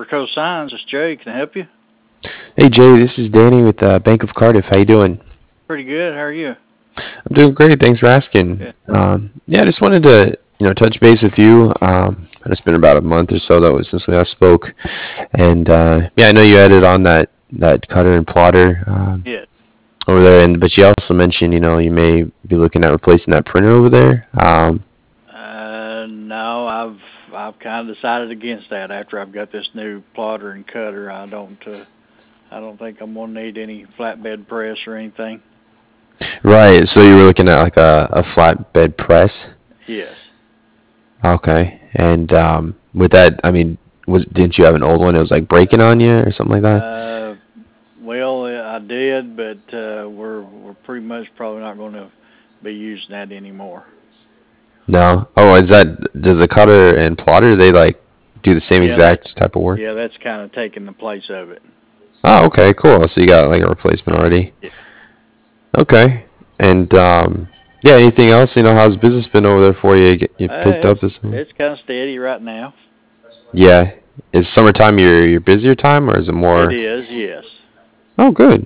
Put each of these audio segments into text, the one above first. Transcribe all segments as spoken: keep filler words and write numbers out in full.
Adverco Signs. It's Jay. Can I help you? Hey Jay, this is Danny with uh, Bank of Cardiff. How you doing? Pretty good. How are you? I'm doing great. Thanks for asking. Yeah. Um, yeah, I just wanted to you know touch base with you. Um, it's been about a month or so that was since we last spoke, and uh, yeah, I know you added on that that cutter and plotter um, Yeah. over there, and but you also mentioned you know you may be looking at replacing that printer over there. Um, Uh, no, I've I've kind of decided against that. After I've got this new plotter and cutter, I don't uh, I don't think I'm gonna need any flatbed press or anything. right. So you were looking at like a, a flatbed press. Yes. Okay. And um, with that, I mean, was didn't you have an old one? It was like breaking on you or something like that? Uh, well, uh, I did, but uh, we're we're pretty much probably not going to be using that anymore. No. Oh, is that does the cutter and plotter they like do the same Yeah, that exact type of work? yeah, that's kind of taking the place of it. Oh, okay, cool. So you got like a replacement already. Yeah. Okay. And um, yeah, anything else? You know, how's business been over there for you? Get- You Uh, picked up it's this one? it's kind of steady right now. Yeah. Is summertime your your busier time or is it It more? is, yes. Oh, good.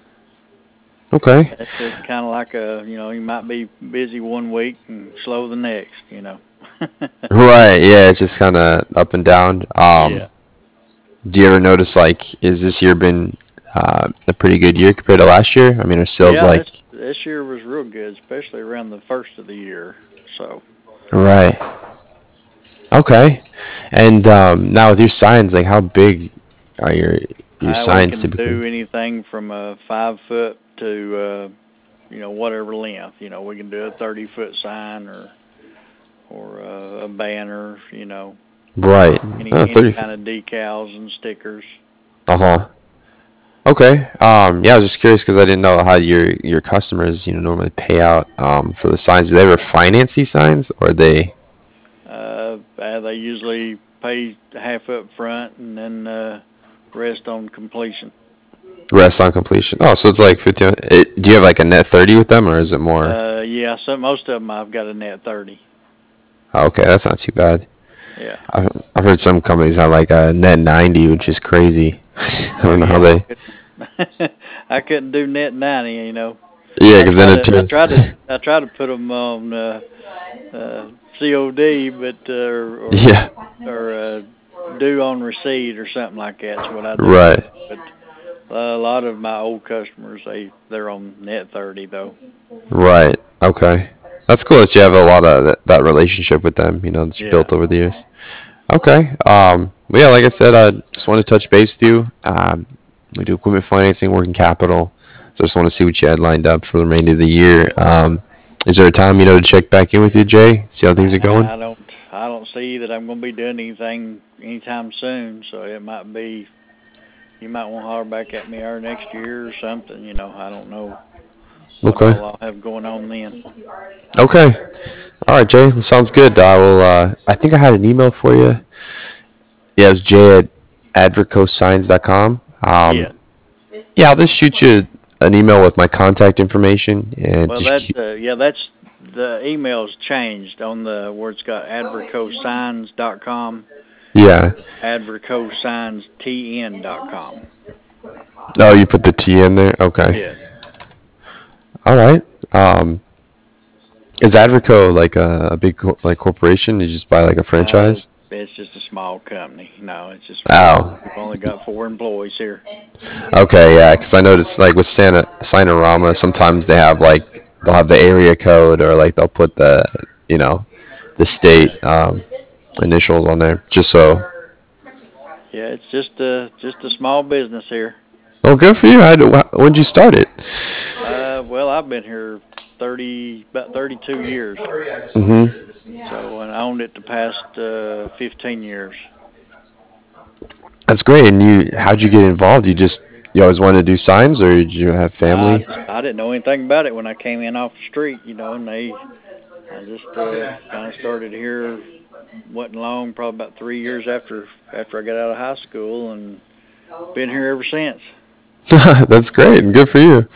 Okay. It's just kind of like a, you know, you might be busy one week and slow the next, you know. Right. Yeah, it's just kind of up and down. Yeah. Um, do you ever notice like is this year been uh, a pretty good year compared to last year? I mean, are sales Yeah, this like this year was real good, especially around the first of the year. So, right? Okay. And um, now with your signs, like how big are your your I we signs can typically? do anything from a five foot to uh, you know, whatever length. You know, we can do a thirty foot sign or or uh, a banner. You know, Right. any Oh, any thirty. kind of decals and stickers. Uh huh. Okay. Um, yeah, I was just curious because I didn't know how your your customers, you know, normally pay out um, for the signs. Do they ever finance these signs, or they Uh, uh, they usually pay half up front and then uh, rest on completion. rest on completion? Oh, so it's like fifty. It, do you have like a net thirty with them, or is it more? Uh, yeah, so most of them I've got a net thirty. Oh, okay, that's not too bad. Yeah. I've, I've heard some companies have like a net ninety, which is crazy. I Oh don't know how yeah, I they. couldn't. I couldn't do net ninety. You know, Yeah, I because then try it to I turns. try to I try to put them on uh, uh, C O D, but uh, or or, Yeah. or uh, due on receipt or something like that's what I do. Right. But uh, a lot of my old customers they they're on net thirty though. Right. Okay. That's cool that you have a lot of that, that relationship with them, you know, that you Yeah. built over the years. Okay. Um, well, yeah, like I said, I just want to touch base with you. Um, we do equipment financing, working capital. So I just want to see what you had lined up for the remainder of the year. Um, is there a time, you know, to check back in with you, Jay? See how things are going? I, I don't I don't see that I'm going to be doing anything anytime soon. So it might be you might want to holler back at me our next year or something. You know, I don't know what Okay. all I'll have going on then. Okay. All right, Jay. Well, sounds good. I will. Uh, I think I had an email for you. Yeah, it's Jay at advercosigns dot com. Um, Yeah. yeah, I'll just shoot you an email with my contact information and Well, just that keep. uh, yeah, that's the email's changed on the where it's got adverco signs dot com, Yeah. adverco signs t n dot com. Oh, you put the T in there. Okay. Yes. All right. Um, is Adverco like a, a big co- like corporation? You just buy like a Uh, franchise? it's just a small company. No, it's just we're Oh. we've only got four employees here. Okay, yeah, because I noticed like with Santa Sinorama, sometimes they have like they'll have the area code or like they'll put the you know the Yeah. state um, initials on there just so. Yeah, it's just a just a small business here. Oh, good for you. How did, wh- when'd you start it? Uh, well, I've been here thirty about thirty-two years. Mm-hmm. So and I owned it the past uh, fifteen years. That's great. And you, how'd you get involved? You just you always wanted to do signs, or did you have I family? just I didn't know anything about it when I came in off the street, you know, and they I just uh, kind of started here wasn't long, probably about three years after after I got out of high school, and been here ever since. That's great. And good for you.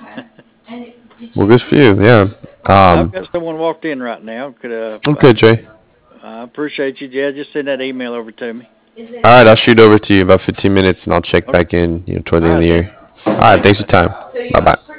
Well, good for you. Yeah. I've Um. got someone walked in right now. Could uh, Okay, I, Jay. I appreciate you, Jed. Just send that email over to me. All right, I'll shoot over to you about fifteen minutes, and I'll check Okay. back in, you know, toward the All end of right, the thank year. you. All right, thanks for your time. Bye bye.